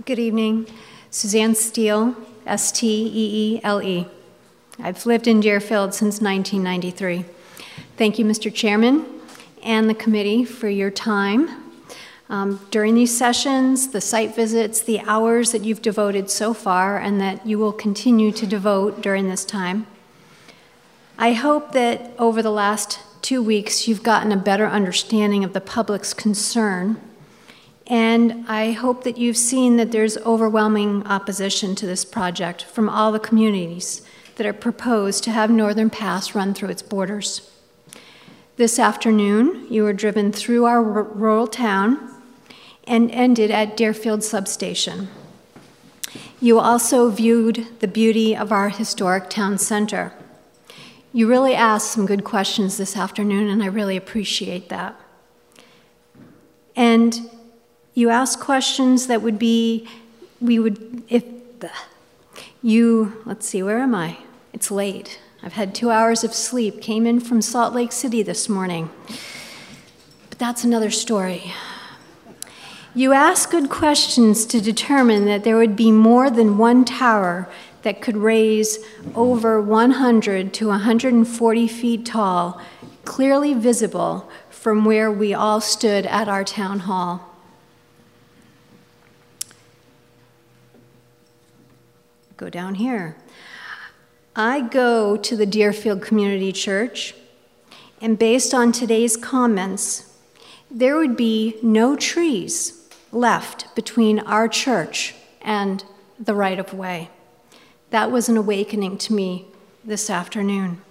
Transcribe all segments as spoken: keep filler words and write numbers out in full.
Good evening. Suzanne Steele, S T E E L E. I've lived in Deerfield since nineteen ninety-three. Thank you, Mister Chairman, and the committee for your time. Um, during these sessions, the site visits, the hours that you've devoted so far and that you will continue to devote during this time. I hope that over the last two weeks you've gotten a better understanding of the public's concern, and I hope that you've seen that there's overwhelming opposition to this project from all the communities that are proposed to have Northern Pass run through its borders. This afternoon, you were driven through our rural town and ended at Deerfield Substation. You also viewed the beauty of our historic town center. You really asked some good questions this afternoon, and I really appreciate that. And you asked questions that would be, we would, if you, let's see, where am I? It's late. I've had two hours of sleep, came in from Salt Lake City this morning. But that's another story. You asked good questions to determine that there would be more than one tower that could raise over one hundred to one hundred forty feet tall, clearly visible from where we all stood at our town hall. Go down here. I go to the Deerfield Community Church, and based on today's comments, there would be no trees left between our church and the right-of-way. That was an awakening to me this afternoon.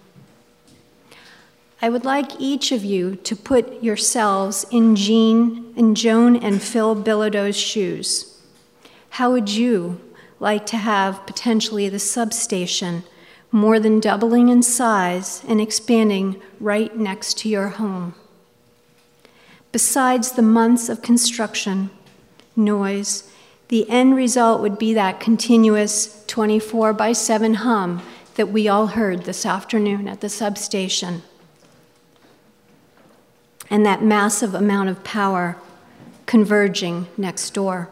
I would like each of you to put yourselves in Jean, in Joan and Phil Bilodeau's shoes. How would you like to have potentially the substation more than doubling in size and expanding right next to your home? Besides the months of construction, noise, the end result would be that continuous twenty-four by seven hum that we all heard this afternoon at the substation, and that massive amount of power converging next door.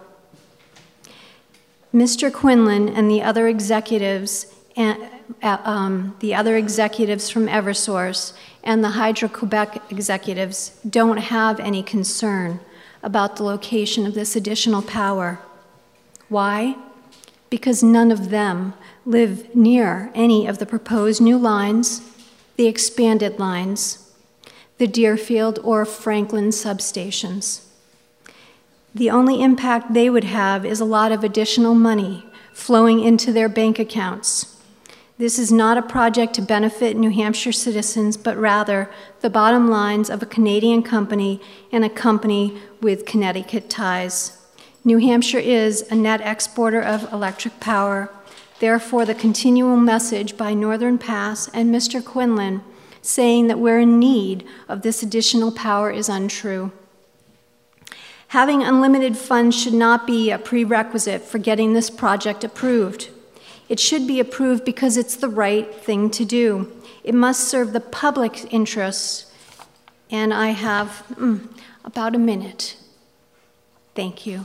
Mister Quinlan and the other executives, and, uh, um, the other executives from Eversource and the Hydro-Quebec executives don't have any concern about the location of this additional power. Why? Because none of them live near any of the proposed new lines, the expanded lines, the Deerfield or Franklin substations. The only impact they would have is a lot of additional money flowing into their bank accounts. This is not a project to benefit New Hampshire citizens, but rather the bottom lines of a Canadian company and a company with Connecticut ties. New Hampshire is a net exporter of electric power. Therefore, the continual message by Northern Pass and Mister Quinlan saying that we're in need of this additional power is untrue. Having unlimited funds should not be a prerequisite for getting this project approved. It should be approved because it's the right thing to do. It must serve the public interests, and I have mm, about a minute. Thank you.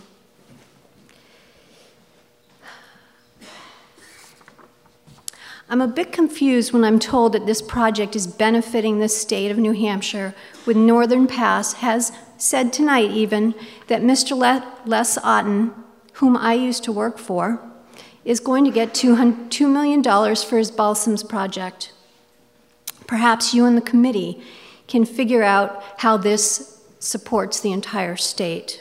I'm a bit confused when I'm told that this project is benefiting the state of New Hampshire, when Northern Pass has said tonight even that Mister Le- Les Otten, whom I used to work for, is going to get two million dollars for his Balsams project. Perhaps you and the committee can figure out how this supports the entire state.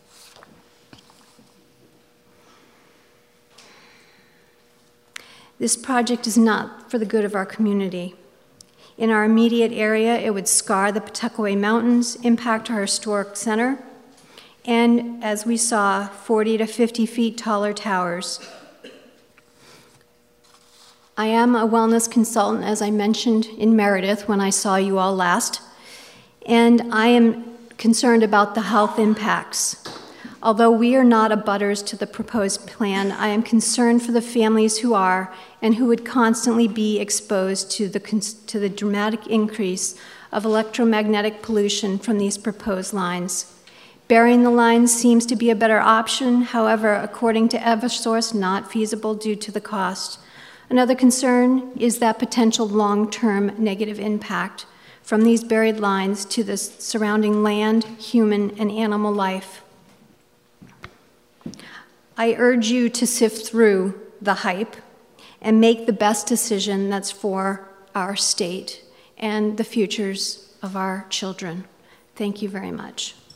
This project is not for the good of our community. In our immediate area, it would scar the Pawtuckaway Mountains, impact our historic center, and, as we saw, forty to fifty feet taller towers. I am a wellness consultant, as I mentioned in Meredith when I saw you all last, and I am concerned about the health impacts. Although we are not abutters to the proposed plan, I am concerned for the families who are and who would constantly be exposed to the, to the dramatic increase of electromagnetic pollution from these proposed lines. Burying the lines seems to be a better option, however, according to Eversource, not feasible due to the cost. Another concern is that potential long-term negative impact from these buried lines to the surrounding land, human, and animal life. I urge you to sift through the hype and make the best decision that's for our state and the futures of our children. Thank you very much.